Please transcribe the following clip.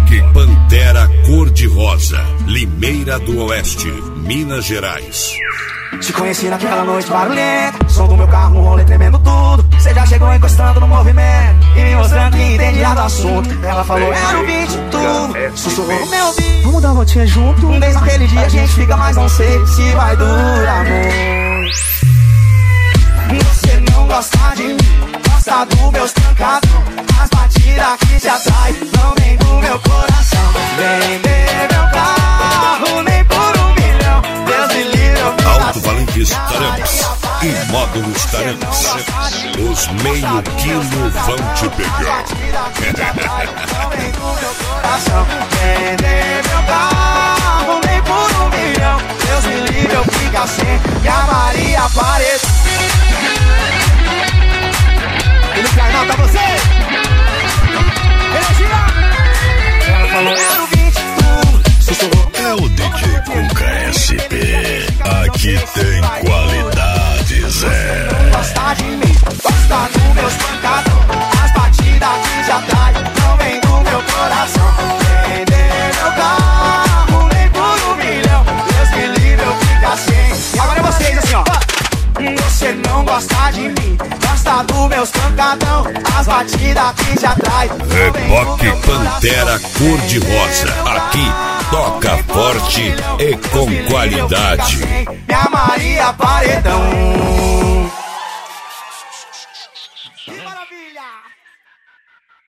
Reboque Pantera cor-de-rosa, Limeira do Oeste, Minas Gerais. Te conheci naquela noite barulhenta, som do meu carro, um rolê tremendo tudo. Cê já chegou encostando no movimento e me mostrando que entendia do assunto. Ela falou, era o beat, tudo, sussurrou no meu ouvido. Vamos dar uma voltinha junto, desde aquele dia a gente fica, mas não sei se vai durar muito. Você não gosta de mim, gosta dos meus pancadão, as batidas que te atraem, não vem do meu coração. Vender meu carro nem por 1 milhão, Deus me livre, eu Alto Valente Taramps e Módulos Taramps. Os meio quilo vão te pegar. Não vem do meu coração. Vender meu carro nem por 1 milhão, Deus me livre, eu fico assim e a Maria aparece. Ele cai não pra você. Energia. Ela falou, era o 20, sussurrou. É o DJ Cuca SP. Aqui tem qualidades, Gosta de mim, gosta dos meus pancadão, as batidas que já trai, não vem do meu coração. Vender meu carro nem por 1 milhão, Deus me livre, eu fico assim. E agora é vocês assim, ó. Você não gosta de mim, gosta dos meus pancadão, as batidas que já trai. Reboque Pantera cor-de-rosa. Aqui toca forte e com qualidade. Minha Maria Paredão.